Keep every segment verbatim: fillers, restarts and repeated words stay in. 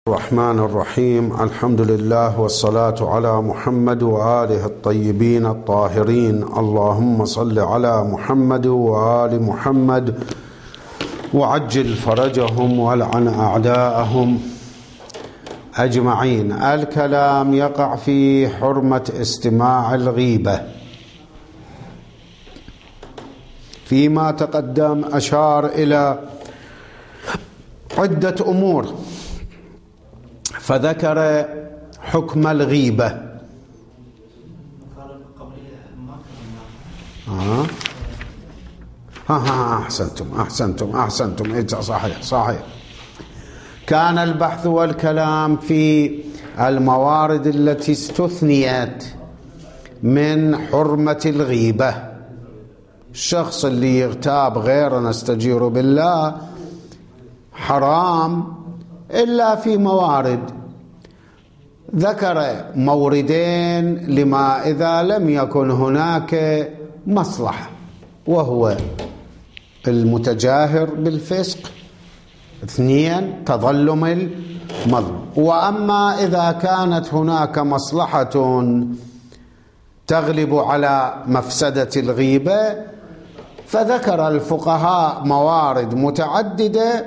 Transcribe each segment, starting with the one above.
الرحمن الرحيم. الحمد لله والصلاة على محمد وآله الطيبين الطاهرين. اللهم صل على محمد وآل محمد وعجل فرجهم والعن أعداءهم أجمعين. الكلام يقع في حرمة استماع الغيبة. فيما تقدم أشار إلى عدة أمور، فذكر حكم الغيبة. آه. ها ها أحسنتم أحسنتم أحسنتم إيه صحيح صحيح. كان البحث والكلام في الموارد التي استثنيت من حرمة الغيبة. الشخص اللي يغتاب غير نستجير بالله حرام إلا في موارد. ذكر موردين لما إذا لم يكن هناك مصلحة، وهو المتجاهر بالفسق، اثنين تظلم المظلوم. وأما إذا كانت هناك مصلحة تغلب على مفسدة الغيبة، فذكر الفقهاء موارد متعددة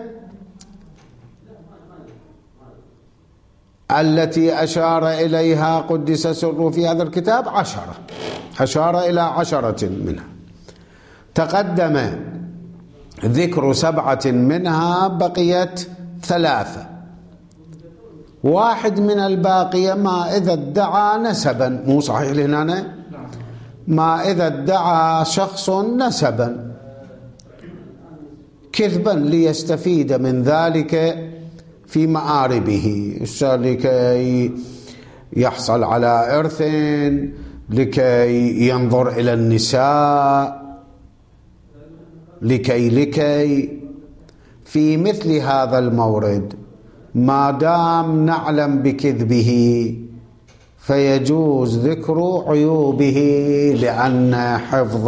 التي أشار إليها قدس سره في هذا الكتاب عشرة، أشار إلى عشرة منها. تقدم ذكر سبعة منها، بقيت ثلاثة. واحد من الباقية ما إذا ادعى نسبا، مو صحيح هنا، ما إذا ادعى شخص نسبا كذبا ليستفيد من ذلك في مآربه، لكي يحصل على إرث، لكي ينظر إلى النساء، لكي لكي في مثل هذا المورد ما دام نعلم بكذبه فيجوز ذكر عيوبه، لأن حفظ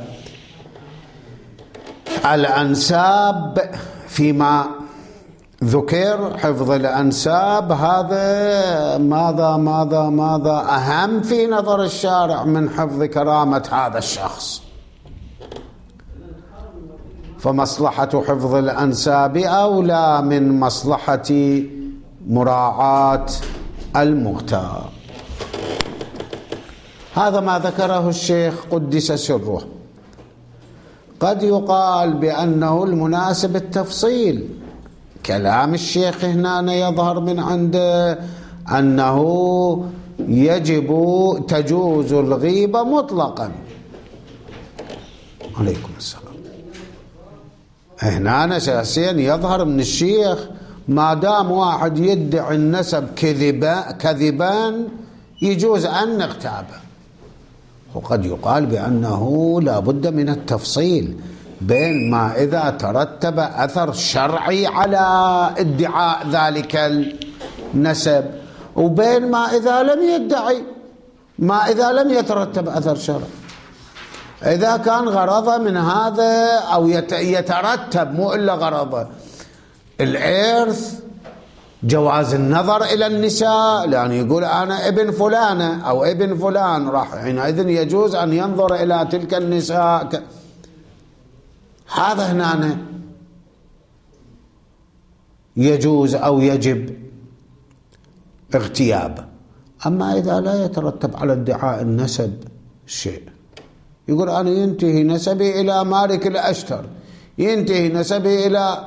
الأنساب فيما ذكر، حفظ الأنساب هذا ماذا ماذا ماذا أهم في نظر الشارع من حفظ كرامة هذا الشخص. فمصلحة حفظ الأنساب أولى من مصلحة مراعاة المغتاب. هذا ما ذكره الشيخ قدس سره. قد يقال بأنه المناسب التفصيل. كلام الشيخ هنا يظهر من عنده أنه يجب تجوز الغيبة مطلقا. عليكم السلام. هنا أساسيا يظهر من الشيخ ما دام واحد يدعي النسب كذبا كذبان يجوز أن نغتابه. وقد يقال بأنه لا بد من التفصيل بين ما إذا ترتب أثر شرعي على ادعاء ذلك النسب، وبين ما إذا لم يدعي، ما إذا لم يترتب أثر شرعي. إذا كان غرضه من هذا أو يترتب مو إلا غرضه الإرث، جواز النظر إلى النساء، لأن يقول أنا ابن فلانة أو ابن فلان، راح حينئذ يجوز أن ينظر إلى تلك النساء ك... هذا هنا يجوز أو يجب اغتياب. أما إذا لا يترتب على ادعاء النسب شيء، يقول أنا ينتهي نسبي إلى مالك الأشتر، ينتهي نسبي إلى،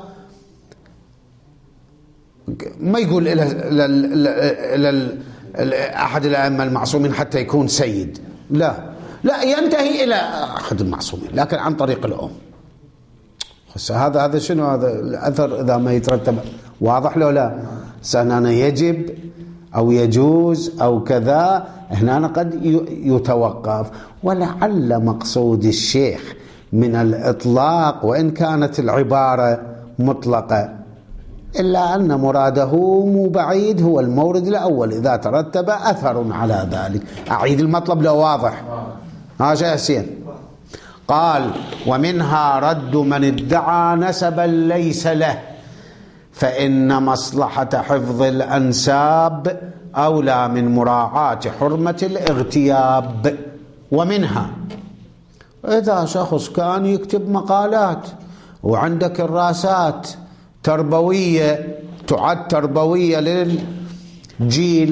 ما يقول إلى, إلى, إلى, إلى أحد الأئمة المعصومين حتى يكون سيد، لا لا ينتهي إلى أحد المعصومين لكن عن طريق الأم. هذا هذا شنو هذا الأثر إذا ما يترتب؟ واضح له لا؟ سنانا يجب أو يجوز أو كذا، هنا قد يتوقف. ولعل مقصود الشيخ من الإطلاق وإن كانت العبارة مطلقة، إلا أن مراده مو بعيد، هو المورد الأول إذا ترتب أثر على ذلك. أعيد المطلب لو واضح. ها شيء قال: ومنها رد من ادعى نسبا ليس له، فإن مصلحة حفظ الأنساب أولى من مراعاة حرمة الاغتياب. ومنها إذا شخص كان يكتب مقالات وعنده كراسات تربوية تعد تربوية للجيل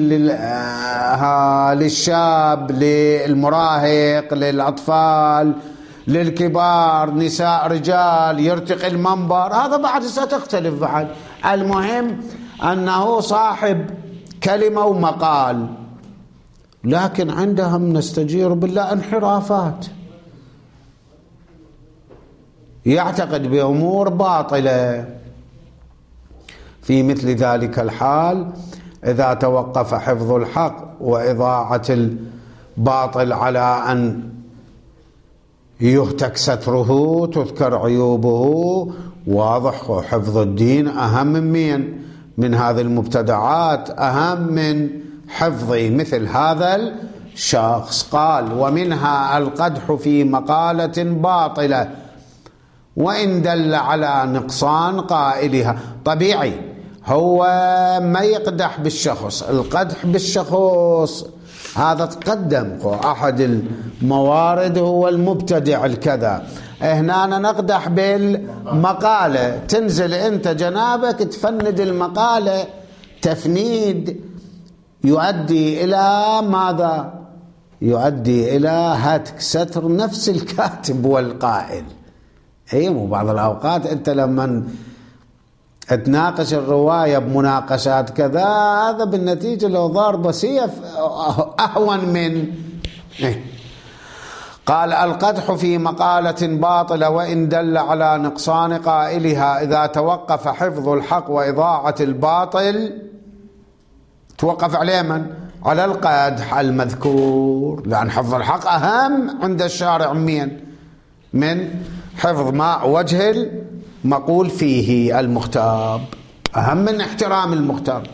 للشاب للمراهق للأطفال للكبار نساء رجال يرتقي المنبر، هذا بعد ستختلف بعد. المهم أنه صاحب كلمة ومقال، لكن عندهم نستجير بالله انحرافات، يعتقد بأمور باطلة. في مثل ذلك الحال إذا توقف حفظ الحق وإضاعة الباطل على أن يهتك ستره تذكر عيوبه، واضح حفظ الدين أهم من من هذه المبتدعات، أهم من حفظ مثل هذا الشخص. قال ومنها القدح في مقالة باطلة وإن دل على نقصان قائلها. طبيعي هو ما يقدح بالشخص، القدح بالشخص هذا تقدم أحد الموارد هو المبتدع الكذا. هنا نقدح بالمقالة، تنزل أنت جنابك تفند المقالة تفنيد يؤدي إلى ماذا؟ يؤدي إلى هتك ستر نفس الكاتب والقائل. أي مو بعض الأوقات أنت لما تناقش الرواية بمناقشات كذا هذا بالنتيجة لو ضارب سيف أهون من إيه؟ قال القدح في مقالة باطلة وإن دل على نقصان قائلها إذا توقف حفظ الحق وإضاعة الباطل توقف عليه من؟ على القدح المذكور، لأن حفظ الحق أهم عند الشارع من من حفظ ما وجه المقول فيه المختاب، أهم من احترام المختاب.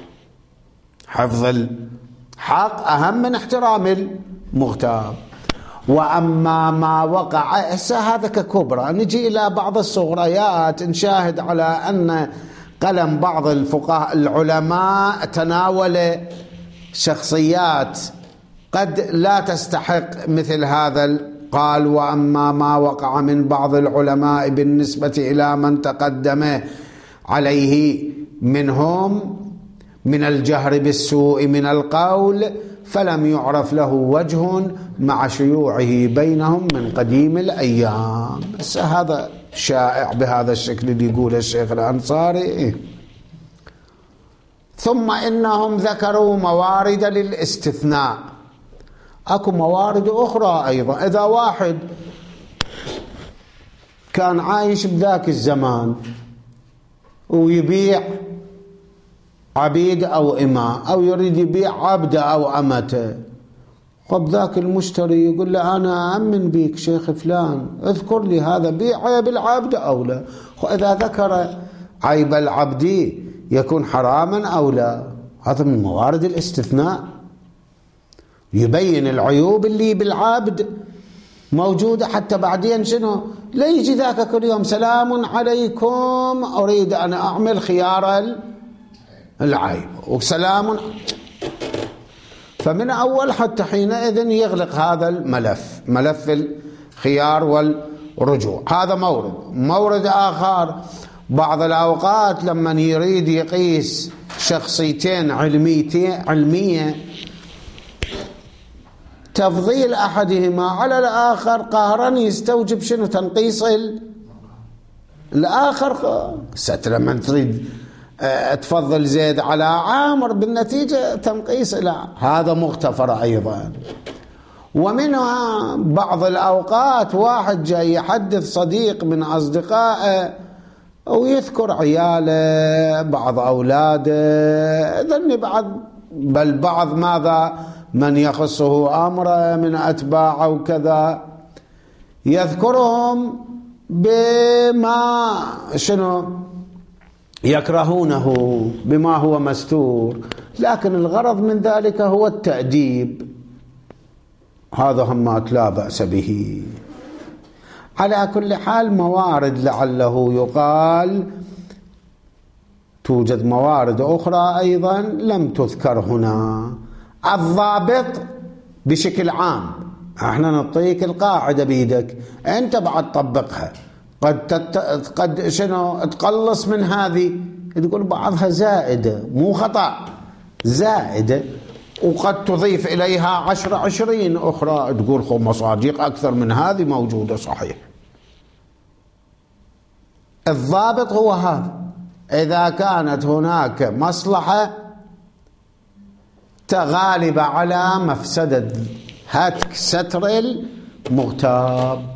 حفظ الحق أهم من احترام المختاب. وأما ما وقع هسه هذا ككبرى، نجي إلى بعض الصغريات نشاهد على أن قلم بعض الفقهاء العلماء تناول شخصيات قد لا تستحق مثل هذا. قال وأما ما وقع من بعض العلماء بالنسبة إلى من تقدم عليه منهم من الجهر بالسوء من القول فلم يعرف له وجه مع شيوعه بينهم من قديم الأيام. بس هذا شائع بهذا الشكل اللي يقول الشيخ الأنصاري. ثم إنهم ذكروا موارد للاستثناء، أكو موارد أخرى أيضا. إذا واحد كان عايش بذاك الزمان ويبيع عبيد أو إماء أو يريد يبيع عبد أو أمته، خب ذاك المشتري يقول له أنا أمن بيك شيخ فلان اذكر لي هذا بيع عيب العبد أو لا. إذا ذكر عيب العبد يكون حراما أو لا، هذا من موارد الاستثناء، يبين العيوب اللي بالعبد موجودة حتى بعدين شنو لا يجي ذاك كل يوم سلام عليكم أريد أن أعمل خيار العيب وسلام. فمن أول حتى حينئذ يغلق هذا الملف، ملف الخيار والرجوع. هذا مورد. مورد آخر بعض الأوقات لما يريد يقيس شخصيتين علميتين علمية تفضيل أحدهما على الآخر قهرا يستوجب شنو تنقيص الآخر. ست لما تريد تفضل زيد على عامر بالنتيجة تنقيص لا، هذا مغتفر أيضا. ومنها بعض الأوقات واحد جاي يحدث صديق من أصدقائه ويذكر عياله بعض أولاده ذني بعض بل بعض ماذا من يخصه أمره من أتباعه وكذا يذكرهم بما شنو يكرهونه بما هو مستور، لكن الغرض من ذلك هو التأديب. هذا همات لا بأس به. على كل حال موارد لعله يقال توجد موارد أخرى أيضا لم تذكر هنا. الضابط بشكل عام، احنا نعطيك القاعدة بيدك، انت بعد طبقها. قد تت... قد شنو تقلص من هذه، تقول بعضها زائدة، مو خطأ، زائدة، وقد تضيف إليها عشر عشرين أخرى، تقول خو مصادق أكثر من هذه موجودة، صحيح. الضابط هو هذا، إذا كانت هناك مصلحة غالبة على مفسدة هتك ستر المغتاب.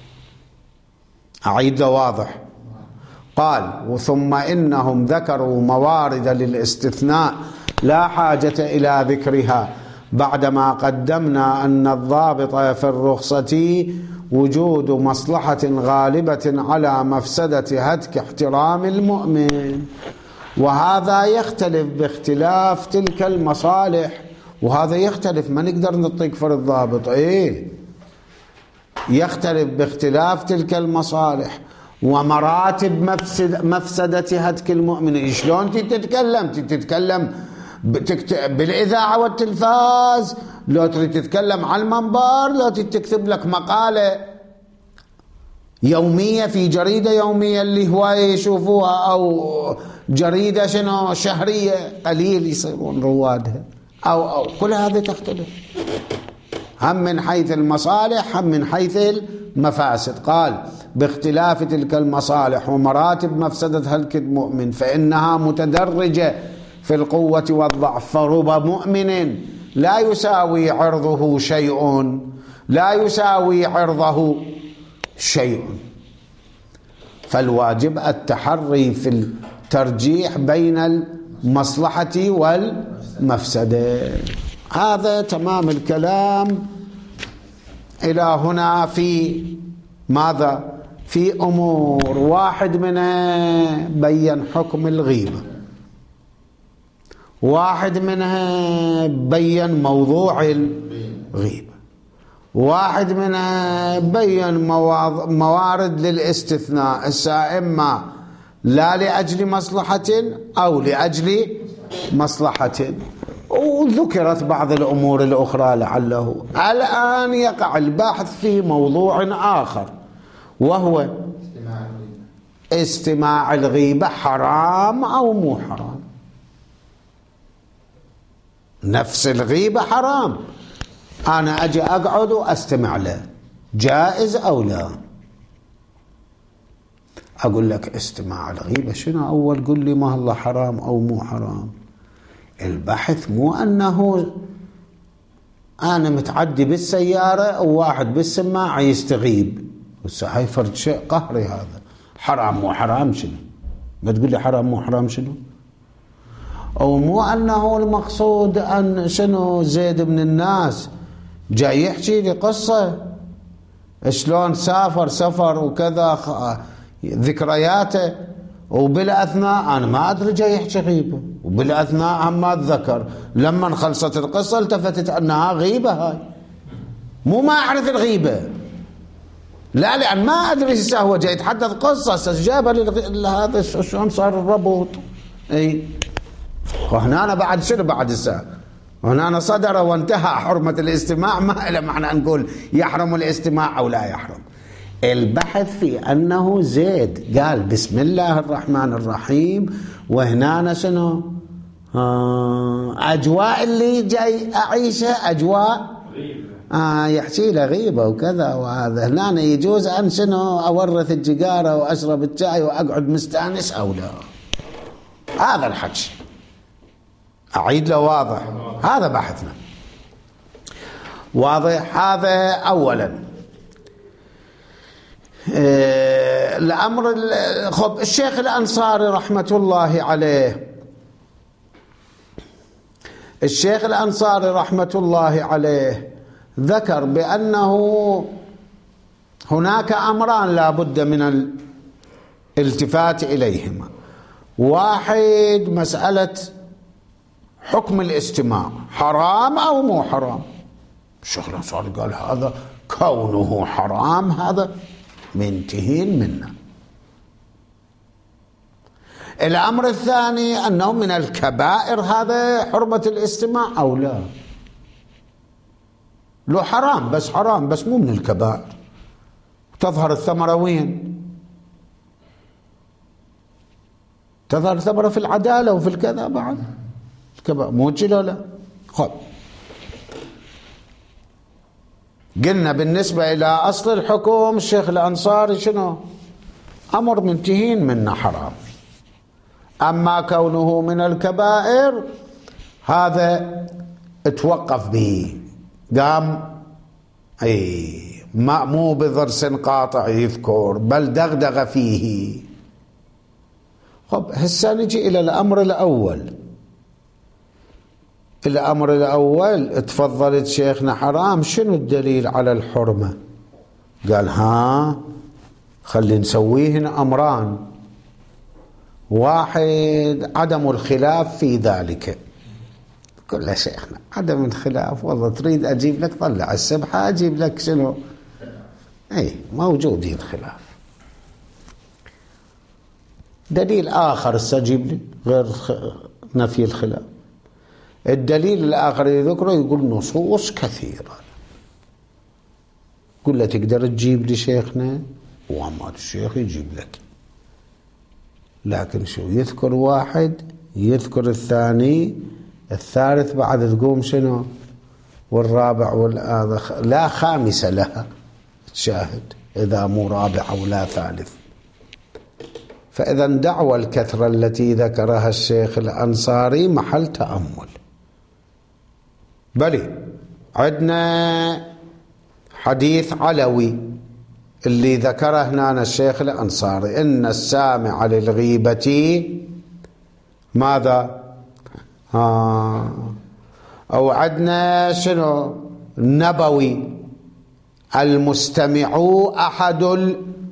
أعيد واضح. قال وثم إنهم ذكروا موارد للاستثناء لا حاجة إلى ذكرها بعدما قدمنا أن الضابط في الرخصة وجود مصلحة غالبة على مفسدة هتك احترام المؤمن، وهذا يختلف باختلاف تلك المصالح. وهذا يختلف، ما نقدر نطيق فر الضابط، ايه يختلف باختلاف تلك المصالح ومراتب مفسد مفسدة هتك المؤمن. شلون تتكلم؟ تتكلم بالإذاعة والتلفاز، لو تريد تتكلم على المنبر، لو تكتب لك مقالة يومية في جريدة يومية اللي هواية يشوفوها، أو جريدة شنو شهرية قليل يصيرون روادها، أو أو كل هذا تختلف، هم من حيث المصالح هم من حيث المفاسد. قال باختلاف تلك المصالح ومراتب مفسدة هلك المؤمن فإنها متدرجة في القوة والضعف، فرب مؤمن لا يساوي عرضه شيء لا يساوي عرضه شيء، فالواجب التحري في الترجيح بين المصلحة والمفسدة. هذا تمام الكلام إلى هنا. في ماذا؟ في أمور، واحد منها بين حكم الغيبة، واحد منها بين موضوع الغيبة، واحد منها بين موارد للاستثناء، إما لا لأجل مصلحة أو لأجل مصلحة، وذكرت بعض الأمور الأخرى لعله. الآن يقع البحث في موضوع آخر، وهو استماع الغيبة حرام أو مو حرام. نفس الغيبة حرام، أنا أجي أقعد وأستمع له، جائز أو لا؟ أقول لك استماع الغيبة شنو؟ أول قل لي ما الله حرام أو مو حرام. البحث مو أنه أنا متعدي بالسيارة وواحد بالسماعة يستغيب، هسه هاي فرد شيء قهري، هذا حرام مو حرام شنو؟ ما تقول لي حرام مو حرام شنو؟ أو مو أنه المقصود أن شنو زيد من الناس جاي يحكي لي قصة شلون سافر سفر وكذا ذكرياته، وبالأثناء أنا ما أدري جاي يحكي غيبة، وبالأثناء هم ما أتذكر لما خلصت القصة التفتت أنها غيبة. هاي مو ما أعرف الغيبة، لا، لأن ما أدري إذا هو جاي يتحدث قصة جابها لهذا شلون صار الربط. أي وهنا أنا بعد شنو بعد الساعة هنا أنا صدر وانتهى حرمة الاستماع، ما له معنى نقول يحرم الاستماع أو لا يحرم. البحث في أنه زيد قال بسم الله الرحمن الرحيم، وهنا أنا شنو آه أجواء اللي جاي أعيشها أجواء آه يحكي له غيبة وكذا، وهذا هنا يجوز أن شنو أورث الجقارة وأشرب الشاي وأقعد مستانس أو لا؟ هذا الحكي أعيد له واضح، هذا بحثنا واضح. هذا أولا. إيه الأمر خب الشيخ الأنصاري رحمة الله عليه الشيخ الأنصاري رحمة الله عليه ذكر بأنه هناك أمران لا بد من الالتفات إليهما. واحد مسألة حكم الاستماع حرام أو مو حرام. الشيخ الأنصاري قال هذا كونه حرام هذا منتهين منه، الأمر الثاني أنه من الكبائر هذا حرمة الاستماع أو لا؟ لو حرام بس حرام بس مو من الكبائر. تظهر الثمرة وين؟ تظهر الثمرة في العدالة وفي الكذا بعد الكبائر مو كذا لا. خب قلنا بالنسبة إلى أصل الحكم الشيخ الأنصاري شنو؟ أمر منتهين منه حرام. أما كونه من الكبائر هذا اتوقف به، قام أي ما مو بضرس قاطع يذكر بل دغدغ فيه. خب هسه نجي إلى الأمر الأول. الأمر الأول تفضلت شيخنا حرام، شنو الدليل على الحرمة؟ قال ها خلي نسويهن أمران، واحد عدم الخلاف في ذلك. قل له شيخنا عدم الخلاف والله تريد أجيب لك طلع السبحة أجيب لك شنو؟ أي موجودين خلاف. دليل آخر استجيب لي غير نفي الخلاف. الدليل الآخر يذكره يقول نصوص كثيرة. قل له تقدر تجيب لي شيخنا؟ وما الشيخ يجيب لك، لكن شو يذكر واحد يذكر الثاني الثالث بعد تقوم شنو؟ والرابع والآخر لا خامس لها تشاهد إذا مو رابع ولا ثالث. فإذا دعوى الكثرة التي ذكرها الشيخ الأنصاري محل تأمل. بلي عندنا حديث علوي اللي ذكره هنا الشيخ الأنصاري، إن السامع للغيبة ماذا؟ آه أو عندنا شنو؟ نبوي المستمع أحد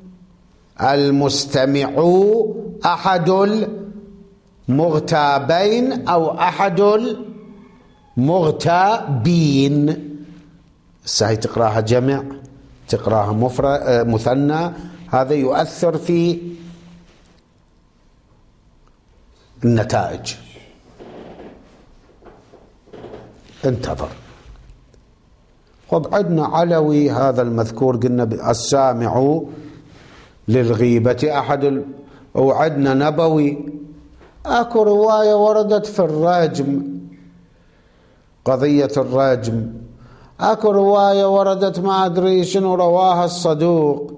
المستمع أحد المغتابين أو أحد المغتابين. الساعي تقراها جمع تقراها مفرد مثنى، هذا يؤثر في النتائج. انتظر. خب عندنا علوي هذا المذكور قلنا السامع للغيبة أحد ال... وعندنا نبوي اكو رواية وردت في الرجم، قضية الرجم، اكو رواية وردت ما ادري شنو رواها الصدوق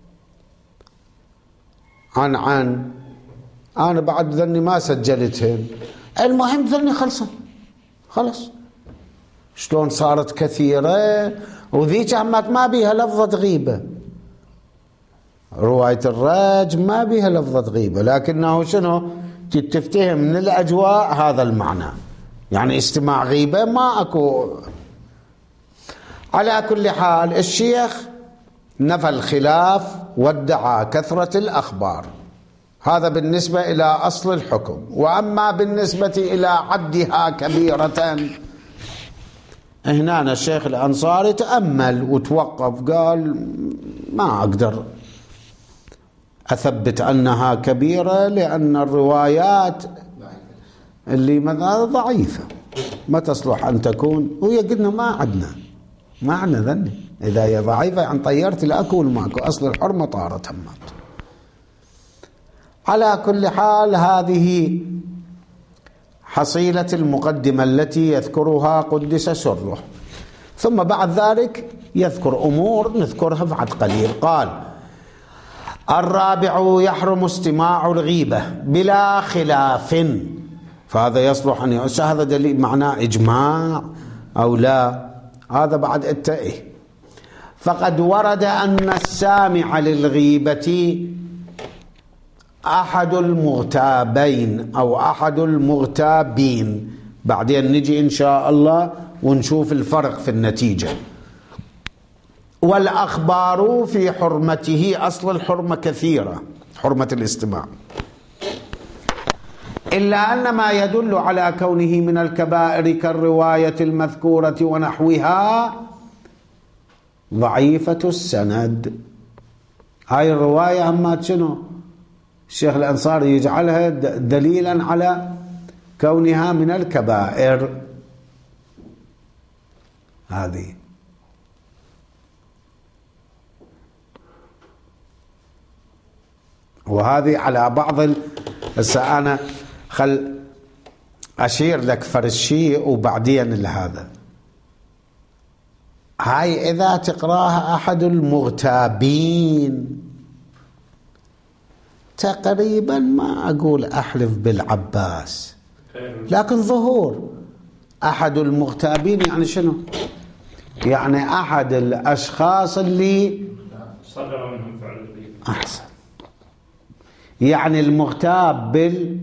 عن عن انا بعد ذني ما سجلتهن. المهم ذني خلصن خلص. شلون صارت كثيرة وذيك همات ما بيها لفظة غيبة. رواية الرجم ما بيها لفظة غيبة، لكنه شنو تفتهم من الأجواء هذا المعنى، يعني استماع غيبة ما أكو. على كل حال الشيخ نفى الخلاف وادعى كثرة الأخبار. هذا بالنسبة إلى أصل الحكم. وأما بالنسبة إلى عدها كبيرة، هنا الشيخ الأنصاري تأمل وتوقف قال ما أقدر أثبت أنها كبيرة لأن الروايات اللي مثلا ضعيفة ما تصلح أن تكون، وهي قلنا ما عندنا ما عندنا ذني إذا هي ضعيفة يعني طيرت الأكل ماكو، أصل الحرمة طارت همات. على كل حال هذه حصيلة المقدمة التي يذكرها قدس سره، ثم بعد ذلك يذكر أمور نذكرها بعد قليل. قال الرابع يحرم استماع الغيبة بلا خلاف، فهذا يصلح أن يؤسس هذا دليل معناه إجماع أو لا، هذا بعد التأيه. فقد ورد أن السامع للغيبة أحد المغتابين أو أحد المغتابين، بعدين نجي إن شاء الله ونشوف الفرق في النتيجة. والأخبار في حرمته، أصل الحرمة كثيرة حرمة الاستماع، إلا أن ما يدل على كونه من الكبائر كالرواية المذكورة ونحوها ضعيفة السند. هاي الرواية أما شنو الشيخ الأنصاري يجعلها دليلا على كونها من الكبائر. هذه وهذه على بعض ال... هسه أنا خل أشير لك فرشي وبعدين لهذا. هاي إذا تقراها أحد المغتابين تقريبا ما أقول أحلف بالعباس، لكن ظهور أحد المغتابين يعني شنو؟ يعني أحد الأشخاص اللي صدر منهم فعل الغيبة. أحسن. يعني المغتاب بال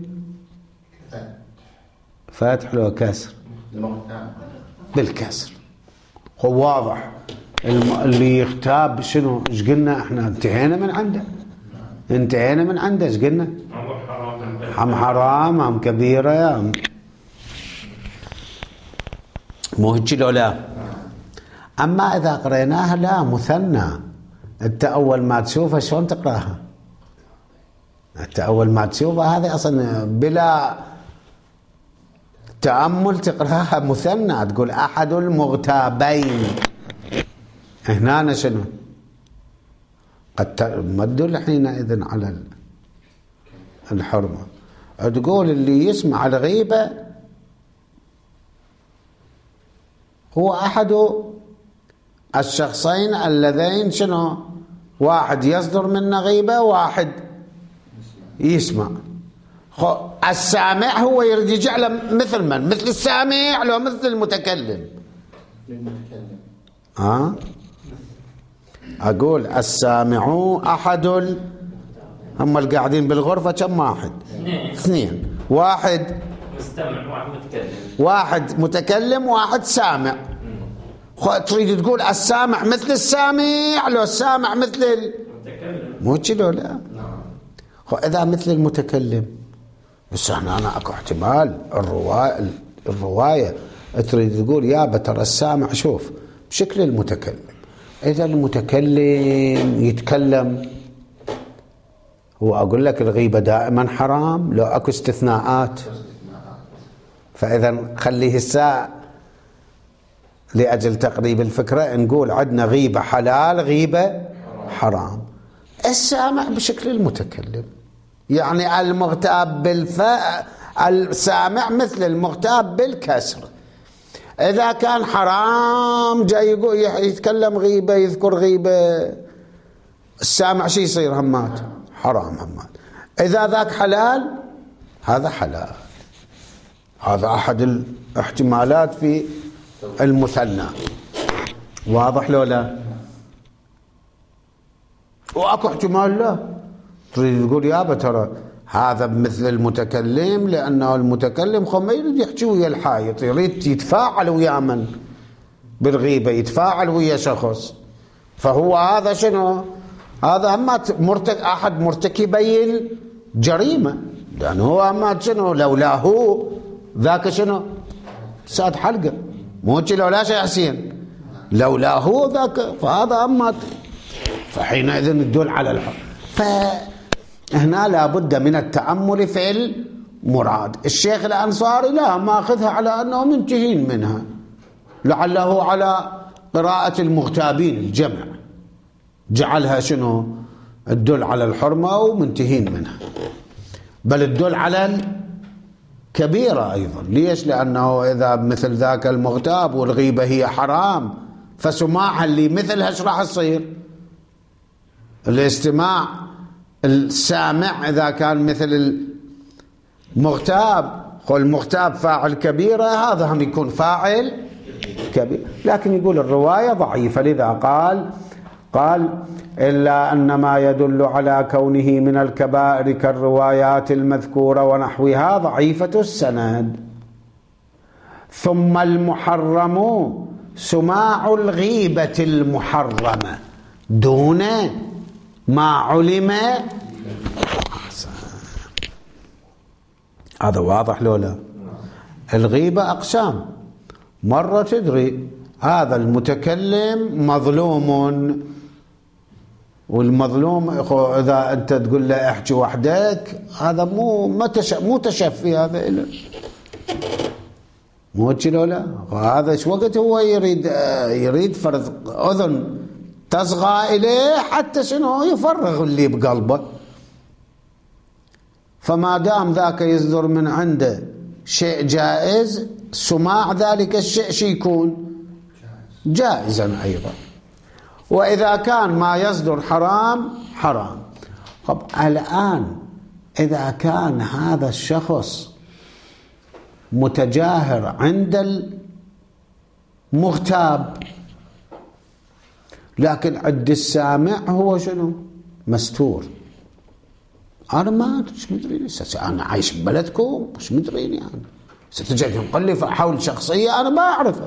فاتح له كسر بالكسر، هو واضح. اللي يغتاب شنو؟ ايش قلنا احنا؟ انتهينا من عنده، انتهينا من عنده. ايش قلنا؟ هم حرام هم كبيرة هم مو هيك لو لا. اما اذا قريناها لا مثنى، انت اول ما تشوفها شلون تقراها؟ انت اول ما تشوفها هذه اصلا بلا تأمل تقراها مثنى، تقول أحد المغتابين. هنا شنو؟ قد ما تدل حينئذ على الحرمة. تقول اللي يسمع الغيبة هو أحد الشخصين اللذين شنو؟ واحد يصدر منه غيبة، واحد يسمع. السامع هو يريد يجعله مثل من؟ مثل السامع لو مثل المتكلم. ها؟ أقول السامع أحد ال... هم القاعدين بالغرفة كم واحد؟ اثنين. اثنين. واحد مستمع واحد متكلم. واحد متكلم واحد سامع. تريد تقول السامع مثل السامع لو السامع مثل المتكلم؟ مو كذا لا. نعم. إذا مثل المتكلم بس هنا أنا أكو احتمال الرواية الرواية تريد تقول يا ترى السامع شوف بشكل المتكلم. إذا المتكلم يتكلم، هو أقول لك الغيبة دائما حرام لو أكو استثناءات. فإذا خليه الساعة لأجل تقريب الفكرة نقول عندنا غيبة حلال غيبة حرام. السامع بشكل المتكلم، يعني المغتاب بالفاء، السامع مثل المغتاب بالكسر. إذا كان حرام جاي يقول يتكلم غيبة يذكر غيبة، السامع شي يصير؟ همات حرام همات. إذا ذاك حلال هذا حلال. هذا أحد الاحتمالات في المثنى. واضح لو لا؟ وأكو احتمال لا تريد تقول يابا ترى هذا مثل المتكلم، لأنه المتكلم خو ما يريد يحكي ويا الحائط، يريد يتفاعل ويا من بالغيبة، يتفاعل ويا شخص. فهو هذا شنو؟ هذا أما مرتك أحد مرتكبي الجريمة، لأنه هو أما شنو لولا هو ذاك شنو ساد حلقة، مو لولا شيء حسين، لولا هو ذاك. فهذا أما فحينئذ الدل على الحق. فهنا لابد من التأمل في المراد. الشيخ الأنصاري لا ماخذها على أنه منتهين منها، لعله على قراءة المغتابين الجمع جعلها شنو الدل على الحرمة ومنتهين منها، بل الدل على الكبيرة أيضا. ليش؟ لأنه إذا مثل ذاك المغتاب والغيبة هي حرام، فسماعها اللي مثلها ايش راح تصير؟ الاستماع السامع إذا كان مثل المغتاب، والمغتاب فاعل كبيرة، هذا هم يكون فاعل كبير. لكن يقول الرواية ضعيفة، لذا قال قال إلا أن ما يدل على كونه من الكبائر كالروايات المذكورة ونحوها ضعيفة السند. ثم المحرم سماع الغيبة المحرمة دون ما علم. هذا واضح لولا؟ الغيبة أقسام. مرة تدري هذا المتكلم مظلوم والمظلوم إذا أنت تقول له احكي وحدك هذا مو مو تشفي، هذا إله مو كذا لا. وهذا ايش وقت هو يريد يريد فرض أذن تصغى إليه حتى شنو يفرغ اللي بقلبه. فما دام ذاك يصدر من عنده شيء جائز، سماع ذلك الشيء شي يكون جائزا أيضا. وإذا كان ما يصدر حرام حرام. طب الآن إذا كان هذا الشخص متجاهر عند المغتاب، لكن عند السامع هو شنو مستور، أنا ما أدري إيش مدريني، أنا عايش ببلدكم مش مدريني، أنا ستجي تنقل لي حول شخصية أنا ما أعرفها.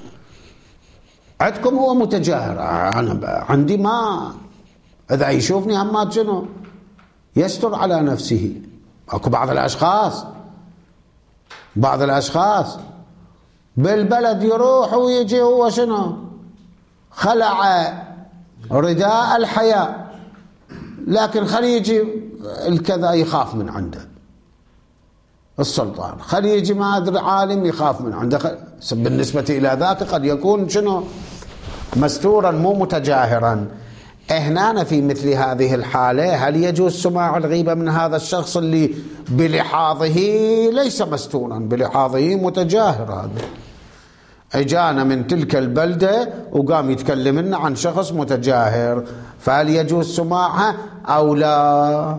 عندكم هو متجاهر، أنا عندي ما، إذا يشوفني همات شنو يستر على نفسه. أكو بعض الأشخاص بعض الأشخاص بالبلد يروح ويجي هو شنو خلع رداء الحياء، لكن خلي يجي الكذا يخاف من عنده السلطان، خلي يجي ما أدري عالم يخاف من عنده. بالنسبة إلى ذاك قد يكون شنو مستورا مو متجاهرا. هنا في مثل هذه الحالة هل يجوز سماع الغيبة من هذا الشخص اللي بلحاظه ليس مستورا، بلحاظه متجاهر؟ هذا اجانا من تلك البلدة وقام يتكلم لنا عن شخص متجاهر، فهل يجوز سماعها أو لا؟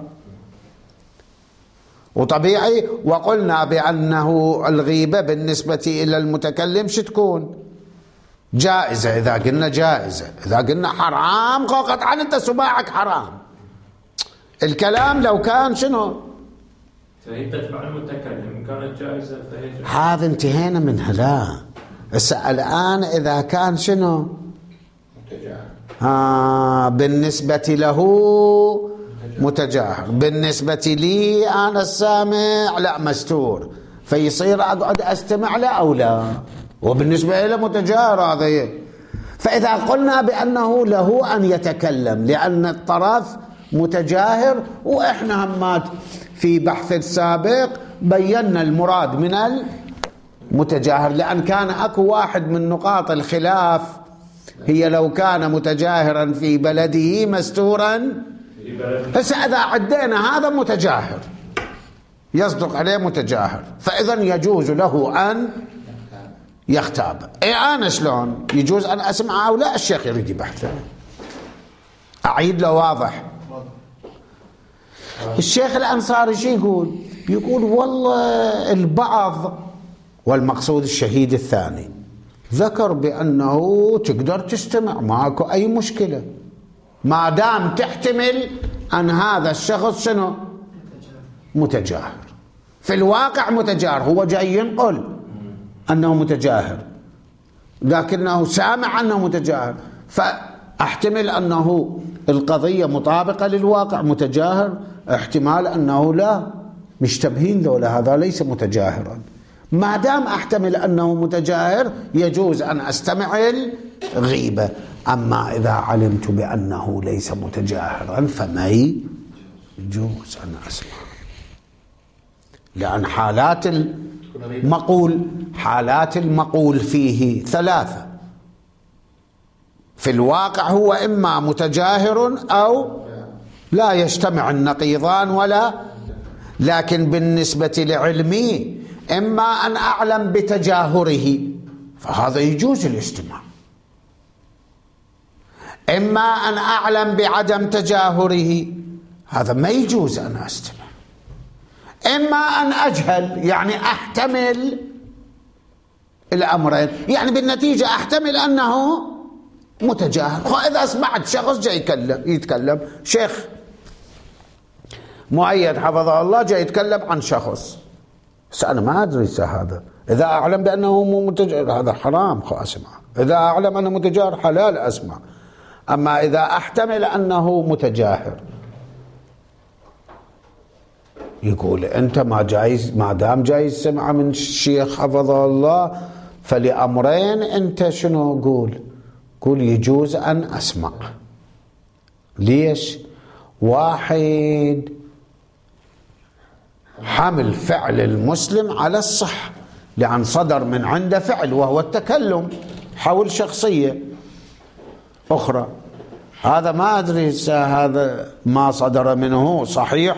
وطبيعي وقلنا بأنه الغيبة بالنسبة إلى المتكلم شو تكون جائزة. إذا قلنا جائزة، إذا قلنا حرام قطعا أنت سماعك حرام. الكلام لو كان شنو فهي تتبع المتكلم، كانت جائزة فهي جائزة. هذا انتهينا منها. لا الآن إذا كان شنو متجاهر، آه بالنسبة له متجاهر، بالنسبة لي أنا السامع لا مستور، فيصير أقعد أستمع له أو لا. وبالنسبة له متجاهر هذا. فإذا قلنا بأنه له أن يتكلم لأن الطرف متجاهر، وإحنا همات في بحث السابق بينا المراد من المتجاهر، لأن كان أكو واحد من نقاط الخلاف هي لو كان متجاهرا في بلده مستورا. هسه إذا عدينا هذا متجاهر يصدق عليه متجاهر، فإذا يجوز له أن يختاب. اي انا شلون يجوز ان اسمع او لا؟ الشيخ يريد يبحثه، اعيد له واضح. الشيخ الانصاري شو يقول؟ يقول والله البعض، والمقصود الشهيد الثاني، ذكر بانه تقدر تستمع ماكو اي مشكله ما دام تحتمل ان هذا الشخص شنو متجاهر. في الواقع متجاهر، هو جاي ينقل أنه متجاهر لكنه سامع أنه متجاهر، فاحتمل أنه القضية مطابقة للواقع متجاهر، احتمال أنه لا مشتبهين ذولا هذا ليس متجاهرا. ما دام احتمل أنه متجاهر يجوز أن أستمع الغيبة. أما إذا علمت بأنه ليس متجاهرا فما يجوز أن أسمع، لأن حالات المقول حالات المقول فيه ثلاثة. في الواقع هو إما متجاهر أو لا يجتمع النقيضان ولا، لكن بالنسبة لعلمي إما أن أعلم بتجاهره فهذا يجوز الاجتماع، إما أن أعلم بعدم تجاهره هذا ما يجوز أن أستمع، إما أن أجهل يعني أحتمل الأمرين، يعني بالنتيجة أحتمل أنه متجاهر. إذا سمعت شخص جاي يتكلم يتكلم شيخ مؤيد حفظه الله جاي يتكلم عن شخص، بس أنا ما أدري هذا، إذا أعلم بأنه مو متجاهر هذا حرام خو أسمع، إذا أعلم أنه متجاهر حلال أسمع. أما إذا أحتمل أنه متجاهر يقول أنت ما جايز، ما دام جايز سمع من الشيخ حفظه الله فلأمرين أنت شنو قول؟ قول يجوز أن أسمع. ليش؟ واحد حمل فعل المسلم على الصح لأن صدر من عنده فعل وهو التكلم حول شخصية أخرى. هذا ما أدري هذا ما صدر منه صحيح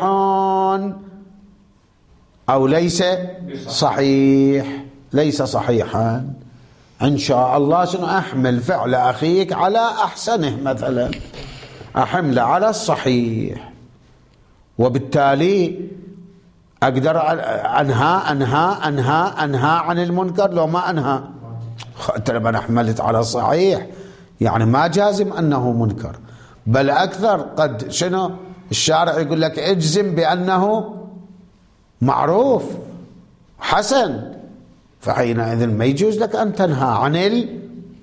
أو ليس صحيح. ليس صحيحا. إن شاء الله شنو أحمل فعل أخيك على أحسنه، مثلا أحمله على الصحيح، وبالتالي أقدر أنهى أنهى أنهى أنهى عن المنكر. لو ما أنهى أنت لما أحملت على الصحيح يعني ما جازم أنه منكر، بل أكثر قد شنو الشارع يقول لك اجزم بأنه معروف حسن، فحينئذ ما يجوز لك أن تنهى عن ال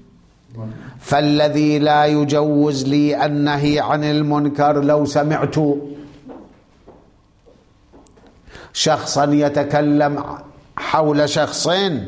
فالذي لا يجوز لي النهي عن المنكر لو سمعت شخصا يتكلم حول شخص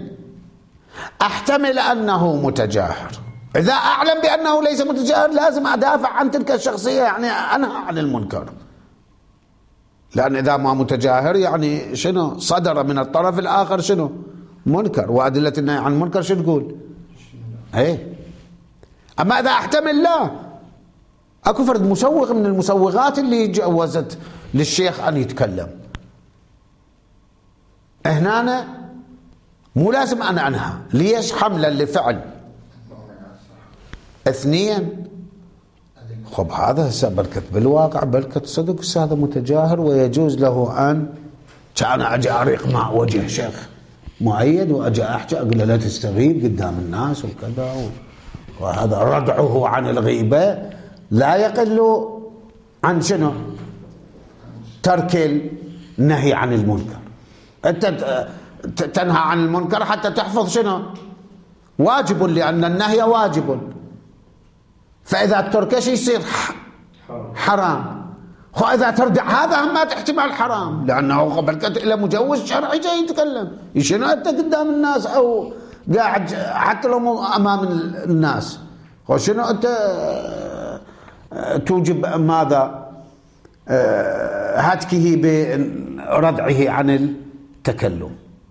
أحتمل أنه متجاهر، إذا أعلم بأنه ليس متجاهر لازم أدافع عن تلك الشخصية، يعني أنهى عن المنكر. لأن إذا ما متجاهر يعني شنو صدر من الطرف الآخر شنو منكر، وأدلة النهي عن المنكر شو تقول؟ ايه. أما إذا أحتمل لا، أكو فرد مسوغ من المسوغات اللي جوزت للشيخ أن يتكلم، هنا أنا مو لازم أنا أنهى. ليش؟ حملا لفعل. اثنين، خب هذا هسه بركت بالواقع بركت صدق هذا متجاهر ويجوز له أن كان أجي أريق مع وجه شيخ مؤيد وأجي أحكي أقول له لا تستغيب قدام الناس وكذا، وهذا ردعه عن الغيبة لا يقل عن شنو؟ ترك النهي عن المنكر. أنت تنهى عن المنكر حتى تحفظ شنو؟ واجب، لأن النهي واجب، فإذا تركش يصير حرام. وإذا تردع هذا هم ما تحتمل حرام، لأنه بركت إلى مجوز شرعي جاي يتكلم. شنو أنت قدام الناس أو قاعد حتى لو مو أمام الناس، وشنو أنت توجب ماذا هتكه بردعه عن التكلم؟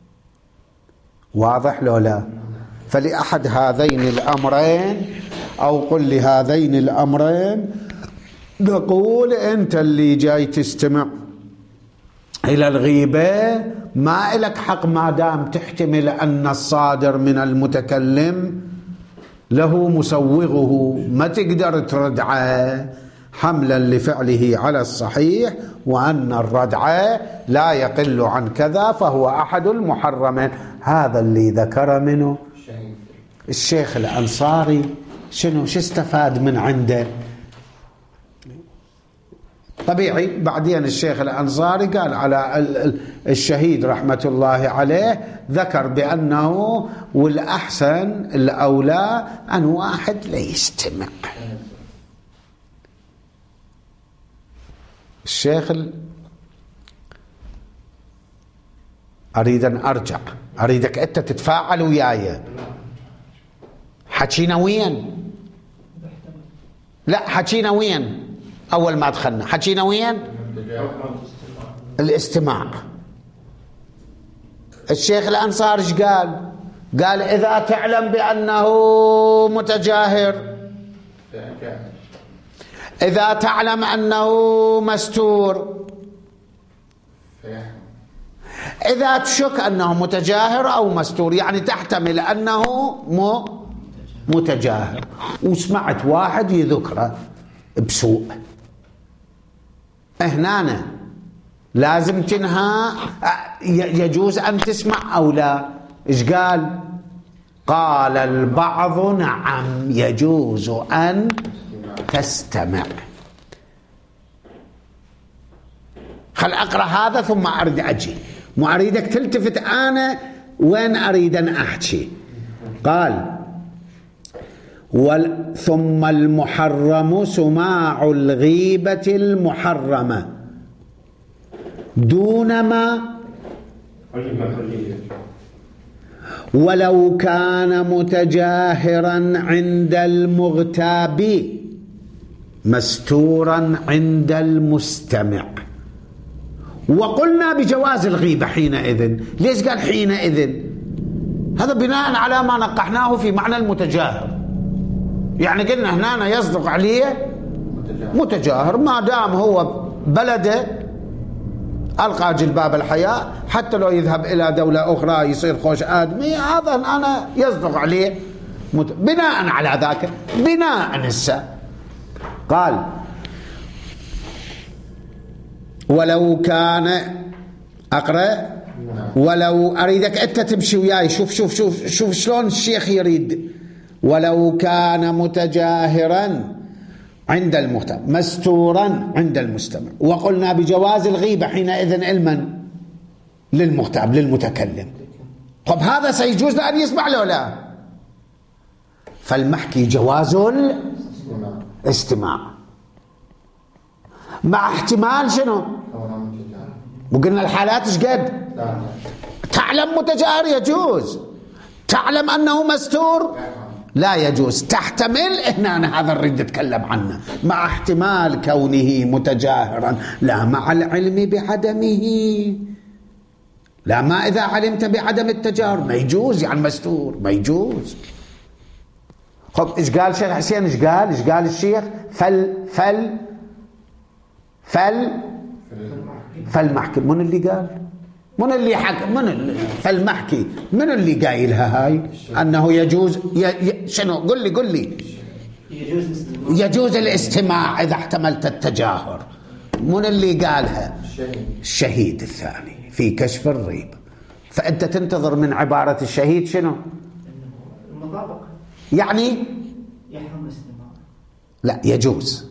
واضح لو لا؟ فلأحد هذين الأمرين أو قل لهذين الأمرين نقول أنت اللي جاي تستمع إلى الغيبة ما إلك حق ما دام تحتمل أن الصادر من المتكلم له مسوغه، ما تقدر تردعه حملا لفعله على الصحيح، وأن الردعه لا يقل عن كذا فهو أحد المحرمين. هذا اللي ذكر منه الشيخ الأنصاري. شنو شو استفاد من عنده؟ طبيعي بعدين الشيخ الأنصاري قال على الشهيد رحمة الله عليه، ذكر بأنه والأحسن الأولى أن واحد لا يستمع. الشيخ ال... أريد أن أرجع، أريدك أنت تتفاعل وياي. حكينا وين؟ لا حكينا وين؟ أول ما دخلنا حكينا وين؟ الاستماع. الشيخ الأنصار ايش قال؟ قال إذا تعلم بأنه متجاهر، إذا تعلم أنه مستور، إذا تشك أنه متجاهر أو مستور، يعني تحتمل أنه مو متجاهر وسمعت واحد يذكره بسوء، هنا لازم تنهى. يجوز أن تسمع أو لا؟ إيش قال؟ قال البعض نعم يجوز أن تستمع. خل أقرأ هذا ثم أريد أجي، مو أريدك تلتفت أنا وين أريد أن أحكي. قال ثم المحرم سماع الغيبة المحرمة دون ما ولو كان متجاهرا عند المغتاب مستورا عند المستمع. وقلنا بجواز الغيبة حينئذ. ليش قال حينئذ؟ هذا بناء على ما نقحناه في معنى المتجاهر. يعني قلنا هنا يصدق عليه متجاهر ما دام هو بلده ألقى جلباب الحياء، حتى لو يذهب إلى دولة أخرى يصير خوش آدمي، هذا أنا يصدق عليه مت... بناء على ذاك. بناء هسه قال ولو كان أقرأ، ولو أريدك أنت تمشي وياي. شوف شوف شوف شوف شلون الشيخ يريد. ولو كان متجاهرا عند المهتم مستورا عند المستمع. وقلنا بجواز الغيبة حينئذ علما للمغتاب للمتكلم. طب هذا سيجوز أن يسمع له لا؟ فالمحكي جواز الاستماع مع احتمال شنو؟ وقلنا الحالات ايش قد؟ تعلم متجاهر يجوز، تعلم أنه مستور لا يجوز، تحتمل. هنا هذا نريد نتكلم عنه مع احتمال كونه متجاهرا، لا مع العلم بعدمه. لا ما إذا علمت بعدم التجاهر ما يجوز، يعني مستور ما يجوز. خب إيش قال شيخ حسين؟ إيش قال؟ إيش قال الشيخ؟ فل فل فل فالمحكي. من اللي قال؟ من اللي حكى؟ من اللي فالمحكي؟ من اللي قايلها هاي أنه يجوز ي... ي... شنو؟ قل لي قل لي. يجوز يجوز الاستماع إذا احتملت التجاهر. من اللي قالها؟ الشهيد. الشهيد الثاني في كشف الريب. فأنت تنتظر من عبارة الشهيد شنو؟ المطابقة. يعني يحرم الاستماع. لا يجوز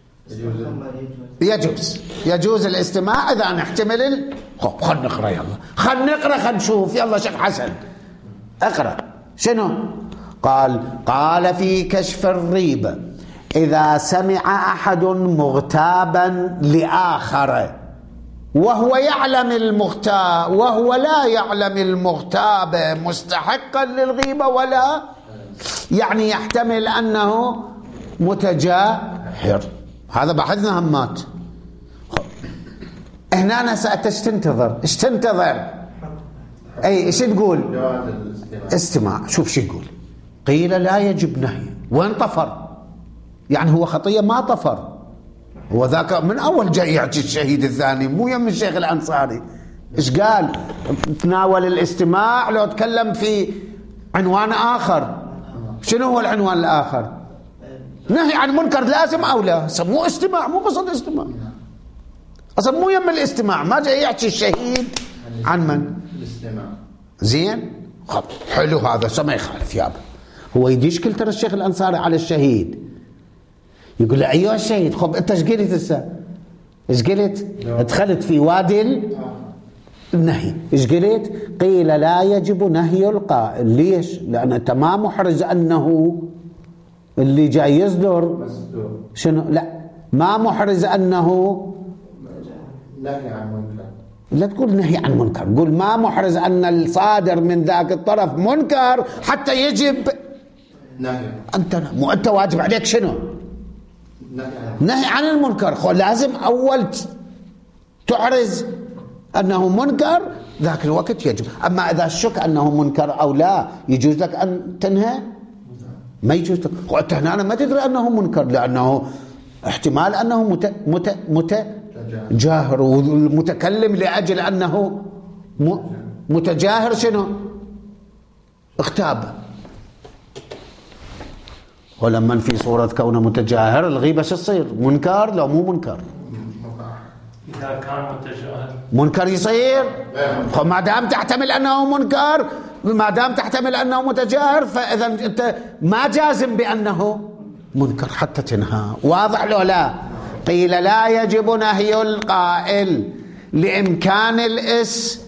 يجوز يجوز الاستماع إذا نحتمل ال... خب خل نقرأ يلا خل نقرأ خل نشوف يلا شيخ حسن اقرأ. شنو قال؟ قال في كشف الريب إذا سمع أحد مغتابا لآخر وهو يعلم المغتاب وهو لا يعلم المغتاب مستحقا للغيبة ولا، يعني يحتمل أنه متجاهر. هذا بحثنا همات. هنا أنا سأتش تنتظر إيش تنتظر؟ أي إيش تقول؟ استماع. شوف شو يقول. قيل لا يجب نهي. وين طفر؟ يعني هو خطية ما طفر، هو ذاك من أول جاي يحكي الشهيد الثاني مو يم الشيخ الأنصاري. إيش قال؟ تناول الاستماع لو تكلم في عنوان آخر. شنو هو العنوان الآخر؟ نهي عن منكر لازم أو لا؟ مو استماع، مو قصد استماع أصلا، مو يم الاستماع. ما جاي يحكي الشهيد عن من؟ الاستماع. زين خب حلو هذا ما يخالف يابا. هو يديش كل ترى الشيخ الأنصاري على الشهيد يقول له أيها الشهيد. خب أنت ايش قلت هسه؟ ايش قلت؟ دخلت في وادي النهي. ايش قلت؟ قيل لا يجب نهي القائل. ليش؟ لأن أنت ما محرز أنه اللي جاي يصدر شنو؟ لا ما محرز أنه نهي عن منكر. لا تقول نهي عن منكر، قول ما محرز أن الصادر من ذاك الطرف منكر حتى يجب نهي. أنت مو أنت واجب عليك شنو؟ نهي عن المنكر. خو لازم أول تعرز أنه منكر، ذاك الوقت يجب. أما إذا شك أنه منكر أو لا يجوز لك أن تنهى؟ ما يجوز لك. وأنت هنا ما تدري أنه منكر، لأنه احتمال أنه مت مت متجاهر، والمتكلم لأجل أنه متجاهر شنو؟ اغتاب. ولما في صورة كونه متجاهر الغيبة شو تصير؟ منكر لو مو منكر؟ إذا كان متجاهر منكر يصير. ما دام تحتمل أنه منكر، ما دام تحتمل أنه متجاهر، فإذا أنت ما جازم بأنه منكر حتى تنهى. واضح لو لا؟ قيل لا يجب نهي القائل لإمكان الإس.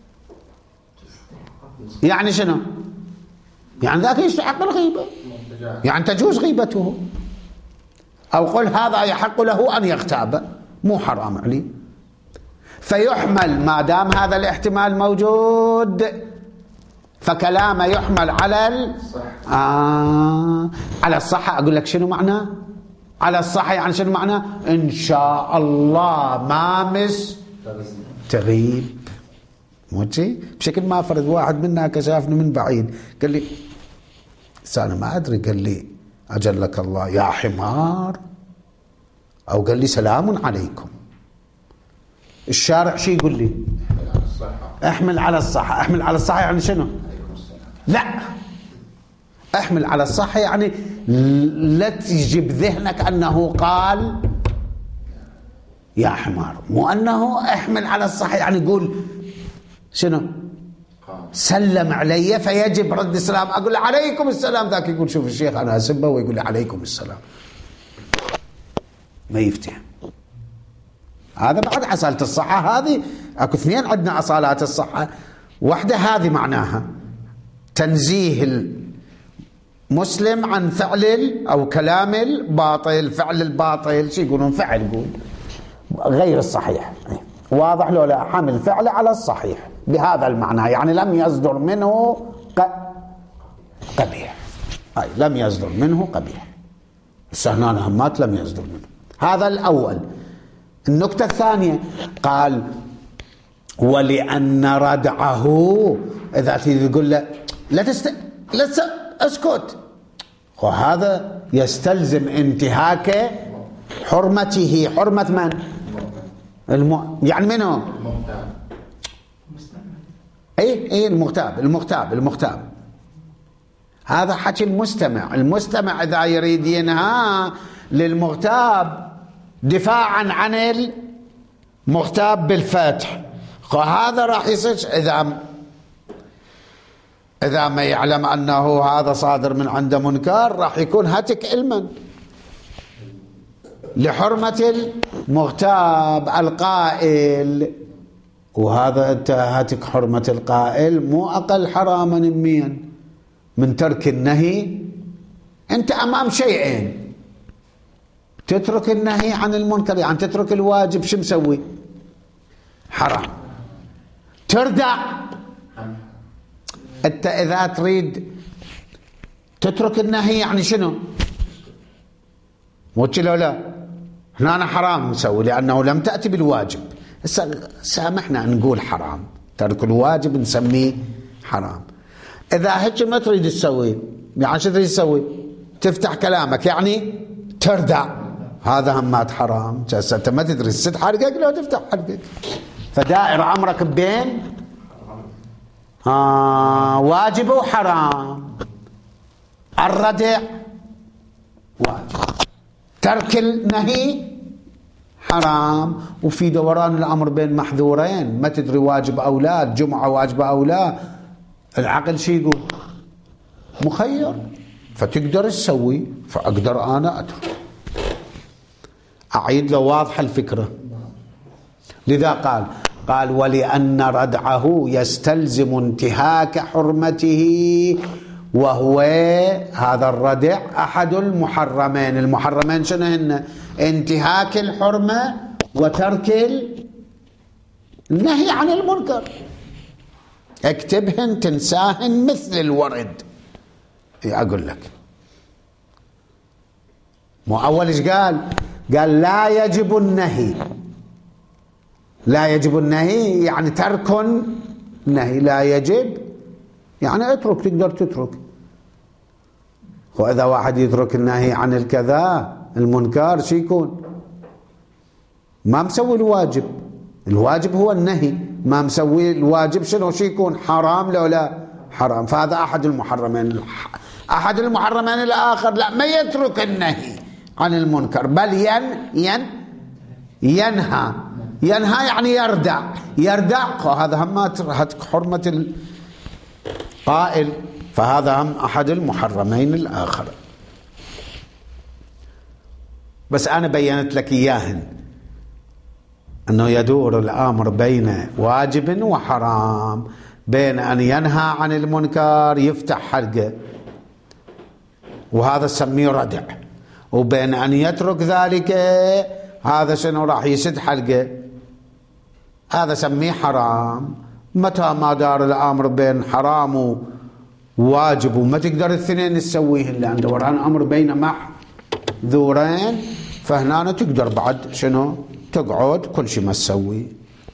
يعني شنو؟ يعني ذاك يستحق الغيبة، يعني تجوز غيبته. أو قل هذا يحق له أن يغتاب، مو حرام عليه. فيحمل ما دام هذا الاحتمال موجود، فكلامه يحمل على الصحة. آه على الصحة. أقول لك شنو معناه؟ على الصحة يعني شنو معناه؟ إن شاء الله ما مس تغيب. مو شي؟ بشكل ما فرض واحد منا كشافني من بعيد قال لي بس أنا ما أدري، قال لي أجلك الله يا حمار، أو قال لي سلام عليكم. الشارع شي يقول لي؟ احمل على الصحة. احمل على الصحة يعني شنو؟ لا، احمل على الصحة يعني لا تجي بذهنك أنه قال يا حمار، مو أنه احمل على الصحة يعني قول شنو؟ سلم علي فيجب رد السلام، أقول عليكم السلام، ذاك يقول شوف الشيخ أنا أسبه ويقول لي عليكم السلام، ما يفتح. هذا بعد أصالة الصحة. هذه أكو اثنين عندنا أصالات الصحة، واحدة هذه معناها تنزيه المسلم عن فعل أو كلام الباطل، فعل الباطل شو يقولون؟ فعل يقول غير الصحيح، واضح لو لا؟ حمل فعل على الصحيح بهذا المعنى، يعني لم يصدر منه قبيح، أي لم يصدر منه قبيح. السهنان همات لم يصدر منه. هذا الأول. النكتة الثانية قال ولأن ردعه، إذا تقول له لا تست لا تس... اسكت، وهذا يستلزم انتهاك حرمته. حرمة من؟ الم... يعني منه؟ اي اي المغتاب المغتاب المغتاب. هذا حكي المستمع. المستمع إذا يريد ينهى للمغتاب دفاعا عن المغتاب بالفتح، وهذا راح يصير إذا إذا ما يعلم أنه هذا صادر من عنده منكر راح يكون هتك علما لحرمة المغتاب القائل. وهذا أنت هتك حرمة القائل مو أقل حراما نميا من ترك النهي. أنت أمام شيئين، تترك النهي عن المنكر يعني تترك الواجب، شو مسوي؟ حرام. تردع، أنت إذا تريد تترك النهي يعني شنو؟ مو لو لا هنا أنا حرام نسوي لأنه لم تأتي بالواجب. سامحنا نقول حرام، ترك الواجب نسميه حرام. إذا هيك ما تريد تسوي يعني شو تريد تسوي؟ تفتح كلامك يعني تردع، هذا همات حرام. انت ما تدري تسد حلقك لو تفتح حلقك. فدائر امرك بين آه واجب وحرام. الردع واجب، ترك النهي حرام، وفي دوران الامر بين محذورين ما تدري واجب او لا، الجمعه واجبه او لا. العقل شي يقول؟ مخير، فتقدر تسوي، فاقدر انا اترك. أعيد له واضحة الفكرة. لذا قال قال ولأن ردعه يستلزم انتهاك حرمته، وهو هذا الردع أحد المحرمين. المحرمين شنو هن؟ انتهاك الحرمة وترك النهي عن المنكر. اكتبهن تنساهن مثل الورد. أقول لك مو أول إيش قال؟ قال لا يجب النهي. لا يجب النهي يعني ترك النهي، لا يجب يعني اترك، تقدر تترك. وإذا واحد يترك النهي عن الكذا المنكر شو يكون؟ ما مسوي الواجب. الواجب هو النهي، ما مسوي الواجب شنو شو يكون؟ حرام لو لا حرام. فهذا أحد المحرمين. أحد المحرمين الآخر لا، ما يترك النهي عن المنكر بل ين ين ينهى. ينهى يعني يردع. يردع هذا هم حرمة القائل، فهذا هم أحد المحرمين الآخر. بس أنا بينت لك إياهن أنه يدور الأمر بين واجب وحرام، بين أن ينهى عن المنكر يفتح حلقه وهذا سميه ردع، وبين أن يترك ذلك هذا شنو راح يسد حلقه، هذا سميه حرام. متى ما دار الأمر بين حرام وواجب وما تقدر الاثنين تسويهن، لأن دوران أمر بين مح ذورين، فهنا تقدر بعد شنو تقعد كل شيء ما تسوي.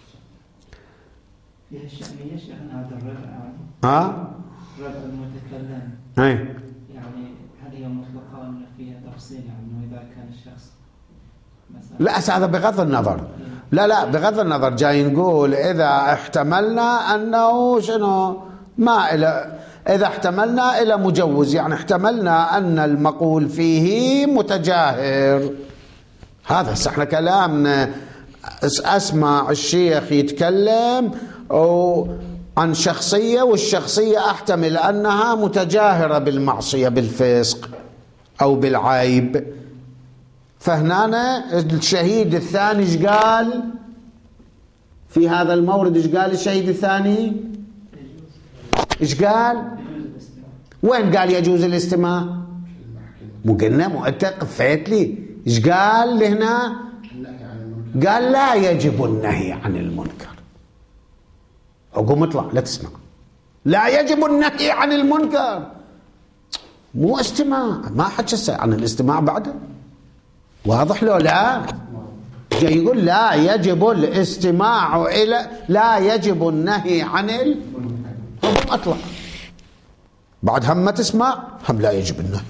فيها الشأنية شأن هذا الربع يعني ها؟ ربع المتكلم اي يعني هل هي مطلقة ولا فيها تفصيل يعني إذا كان الشخص مثلا؟ لا هذا بغض النظر، لا لا بغض النظر جاي نقول إذا احتملنا أنه شنو ما إلى، إذا احتملنا إلى مجوز يعني احتملنا أن المقول فيه متجاهر. هذا احنا كلامنا أسمع الشيخ يتكلم عن شخصية والشخصية أحتمل أنها متجاهرة بالمعصية بالفسق أو بالعيب، فهنا الشهيد الثاني ايش قال في هذا المورد؟ ايش قال الشهيد الثاني؟ ايش قال؟ وين قال يجوز الاستماع؟ مو قلنا مو انت قفيت لي ايش قال هنا؟ قال لا يجب النهي عن المنكر. قوم اطلع لا تسمع. لا يجب النهي عن المنكر، مو استماع، ما حكى عن الاستماع بعده. واضح له؟ لا جاي يقول لا يجب الاستماع الى، لا يجب النهي عن ال قوم اطلع بعد هم ما تسمع هم لا يجب النهي.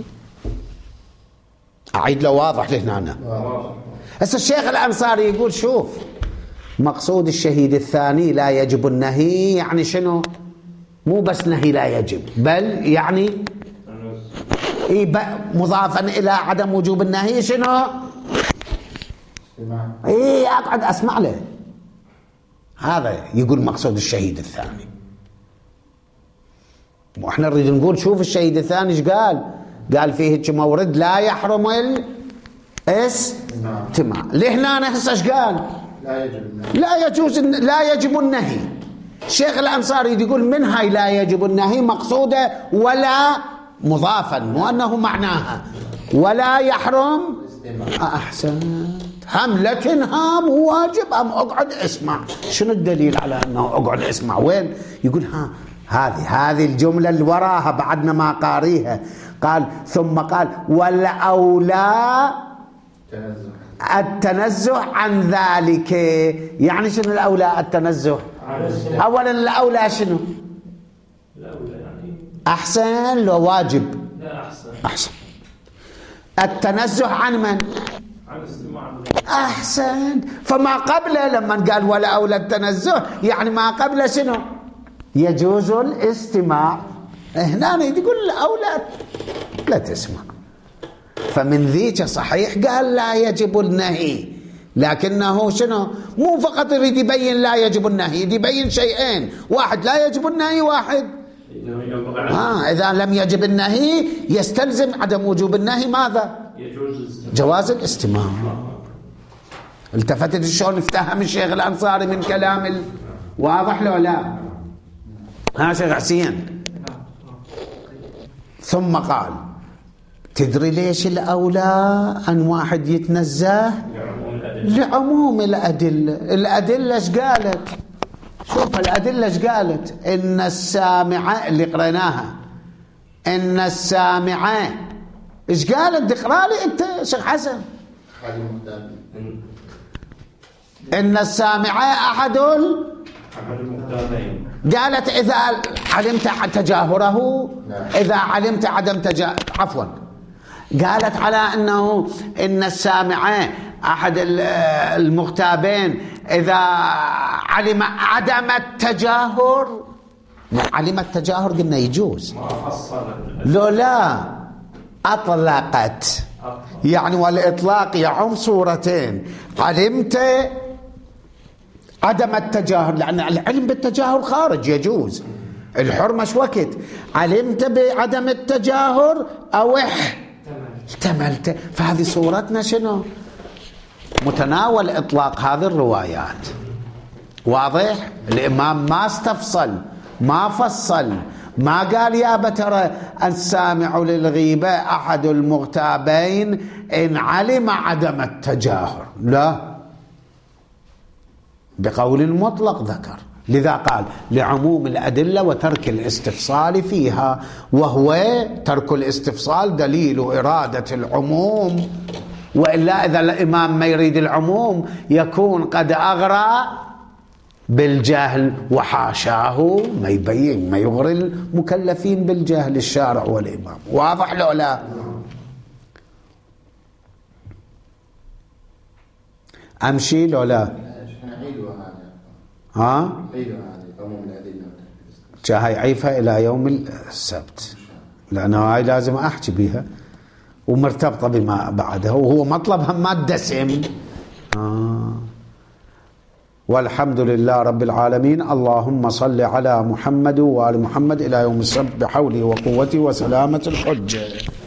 اعيد له واضح لهنا. هسه الشيخ الأنصاري يقول شوف مقصود الشهيد الثاني لا يجب النهي يعني شنو؟ مو بس نهي لا يجب، بل يعني إيه مضافا إلى عدم وجوب النهي شنو؟ إيه أقعد أسمع له. هذا يقول مقصود الشهيد الثاني. وإحنا نريد نقول شوف الشهيد الثاني إيش قال؟ قال فيه مورد لا يحرم الاستماع. لهنا هسه إيش قال؟ لا يجب النهي. لا يجوز، لا يجب النهي. الشيخ الأنصاري يقول من هاي لا يجب النهي مقصوده ولا مضافا، مو أنه معناها ولا يحرم. أحسنت. هم لا تنهى مو واجب، أم أقعد اسمع. شنو الدليل على أنه أقعد اسمع؟ وين؟ يقول ها هذه هذه الجملة اللي وراها بعدنا ما قاريها. قال ثم قال والأولى التنزه عن ذلك. يعني شنو الأولى التنزه؟ أولا الأولى شنو؟ الأولى يعني أحسن لو واجب؟ لا أحسن. أحسن. التنزه عن من؟ عن استماع. أحسن. فما قبله لما قال ولا أولى التنزه يعني ما قبله شنو؟ يجوز الاستماع. هنا يقول الأولى لا تسمع. فمن ذيك صحيح قال لا يجب النهي، لكنه شنو؟ مو فقط يريد يبين لا يجب النهي، يبين شيئين، واحد لا يجب النهي، واحد ها إذا لم يجب النهي يستلزم عدم وجوب النهي ماذا؟ يجوز جواز الاستماع. التفتت شلون افتهم الشيخ الأنصاري من كلام ال... واضح له لا؟ ها شيخ حسين. ثم قال تدري ليش الأولى أن واحد يتنزه؟ لعموم الأدلة. الأدلة ايش قالت؟ شوف الأدلة ايش قالت؟ إن السامعة اللي قريناها، إن السامعة ايش قالت؟ اقرأ لي أنت شيخ حسن. إن السامعة أحد المختارين. قالت إذا علمت تجاهره، إذا علمت عدم تجاهر، عفوا قالت على أنه إن السامعة أحد المغتابين إذا علم عدم التجاهر. علم التجاهر قلنا يجوز، لو لا أطلقت يعني، والإطلاق يعم صورتين. علمت عدم التجاهر لأن العلم بالتجاهر خارج يجوز، الحرمة شو وقت؟ علمت بعدم التجاهر أو احتملت. فهذه صورتنا شنو؟ متناول إطلاق هذه الروايات. واضح؟ الإمام ما استفصل، ما فصل، ما قال يا بترى السامع للغيبة أحد المغتابين إن علم عدم التجاهر، لا، بقول مطلق ذكر. لذا قال لعموم الأدلة وترك الاستفصال فيها، وهو ترك الاستفصال دليل إرادة العموم وإلا إذا الإمام ما يريد العموم يكون قد أغرى بالجهل، وحاشاه ما يبين ما يغري المكلفين بالجهل الشارع والإمام. واضح لو لا؟ أمشي لو لا؟ ها؟ جاهي عيفها إلى يوم السبت، لأنه هاي لازم أحكي بها ومرتبطة بما بعدها، وهو مطلب همات دسم. آه. والحمد لله رب العالمين. اللهم صل على محمد وآل محمد إلى يوم السبت بحوله وقوته وسلامة الحجة.